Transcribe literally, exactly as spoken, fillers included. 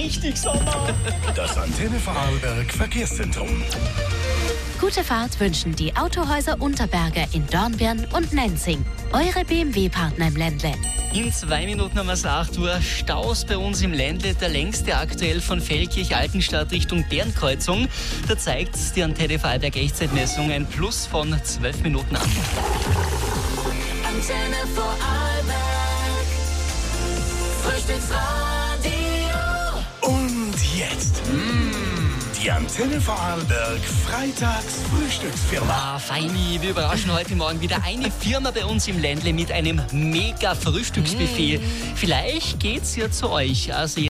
richtig Sommer. Das Antenne Vorarlberg Verkehrszentrum. Gute Fahrt wünschen die Autohäuser Unterberger in Dornbirn und Nenzing. Eure B M W-Partner im Ländle. In zwei Minuten haben wir es acht Uhr. Staus bei uns im Ländle, der längste aktuell von Feldkirch-Altenstadt Richtung Bärenkreuzung. Da zeigt die Antenne Vorarlberg Echtzeitmessung ein Plus von zwölf Minuten an. Antenne Vorarlberg, Frühstücksradio. Und jetzt die Antenne Vorarlberg Freitags-Frühstücksfirma. Ah, feini, wir überraschen heute Morgen wieder eine Firma bei uns im Ländle mit einem mega Frühstücksbuffet. Vielleicht geht's ja zu euch. Also